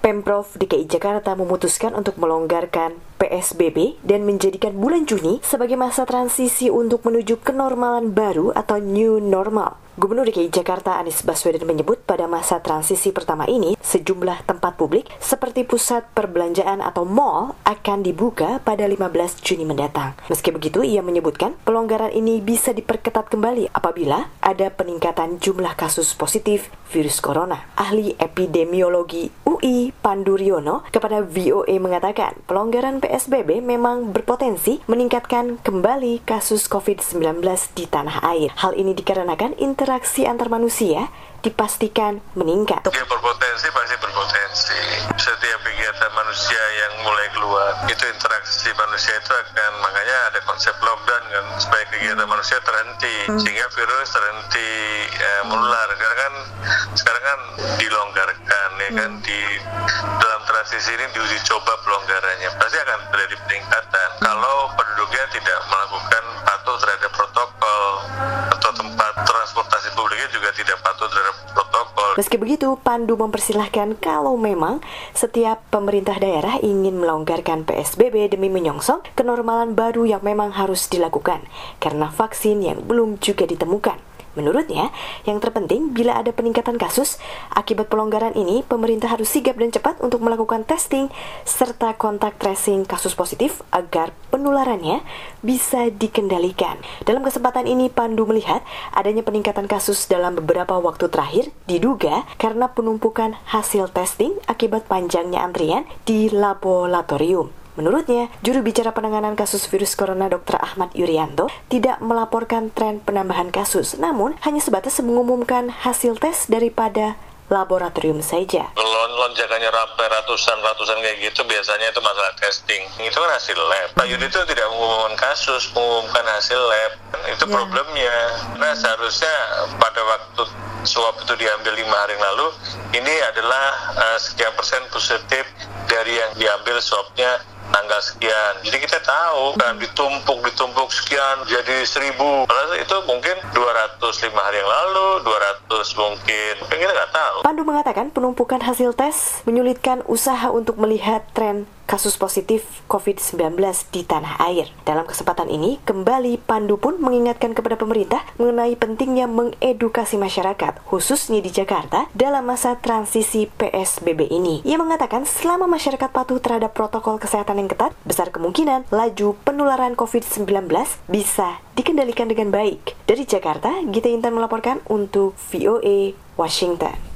Pemprov DKI Jakarta memutuskan untuk melonggarkan PSBB dan menjadikan bulan Juni sebagai masa transisi untuk menuju kenormalan baru atau new normal. Gubernur DKI Jakarta Anies Baswedan menyebut pada masa transisi pertama ini, sejumlah tempat publik seperti pusat perbelanjaan atau mal akan dibuka pada 15 Juni mendatang. Meski begitu, ia menyebutkan pelonggaran ini bisa diperketat kembali apabila ada peningkatan jumlah kasus positif virus corona. Ahli epidemiologi UI Pandu Riono kepada VOA mengatakan pelonggaran PSBB memang berpotensi meningkatkan kembali kasus COVID-19 di tanah air. Hal ini dikarenakan interaksi antar manusia dipastikan meningkat. Dia berpotensi, pasti berpotensi. Setiap kegiatan manusia yang mulai keluar, itu interaksi manusia itu akan, makanya ada konsep lockdown kan, supaya kegiatan manusia terhenti, sehingga virus terhenti menular. Sekarang kan dilonggarkan, ya kan, di dalam transisi ini diuji coba pelonggarannya, pasti akan terjadi peningkatan. Kalau penduduknya tidak melakukan patuh terhadap protokol, atau tempat transportasi publiknya juga tidak patuh terhadap protokol. Meski begitu, Pandu mempersilahkan kalau memang setiap pemerintah daerah ingin melonggarkan PSBB demi menyongsong kenormalan baru yang memang harus dilakukan karena vaksin yang belum juga ditemukan. Menurutnya, yang terpenting bila ada peningkatan kasus, akibat pelonggaran ini, pemerintah harus sigap dan cepat untuk melakukan testing serta kontak tracing kasus positif agar penularannya bisa dikendalikan. Dalam kesempatan ini, Pandu melihat adanya peningkatan kasus dalam beberapa waktu terakhir diduga karena penumpukan hasil testing akibat panjangnya antrian di laboratorium. Menurutnya, juru bicara penanganan kasus virus corona Dr. Ahmad Yuryanto tidak melaporkan tren penambahan kasus, namun hanya sebatas mengumumkan hasil tes daripada laboratorium saja. Lonjakannya ratusan kayak gitu biasanya itu masalah testing. Itu kan hasil lab. Pak Yudi itu tidak mengumumkan kasus, mengumumkan hasil lab. Itu problemnya. Nah, seharusnya pada waktu swab itu diambil 5 hari yang lalu, ini adalah sekian persen positif dari yang diambil swabnya tanggal sekian. Jadi kita tahu kan ditumpuk sekian jadi 1.000. Padahal itu mungkin 205 hari yang lalu, 200 mungkin. Kita nggak tahu. Pandu mengatakan penumpukan hasil tes menyulitkan usaha untuk melihat tren kasus positif COVID-19 di tanah air. Dalam kesempatan ini, kembali Pandu pun mengingatkan kepada pemerintah mengenai pentingnya mengedukasi masyarakat, khususnya di Jakarta, dalam masa transisi PSBB ini. Ia mengatakan selama masyarakat patuh terhadap protokol kesehatan yang ketat, besar kemungkinan laju penularan COVID-19 bisa dikendalikan dengan baik. Dari Jakarta, Gita Intan melaporkan untuk VOA Washington.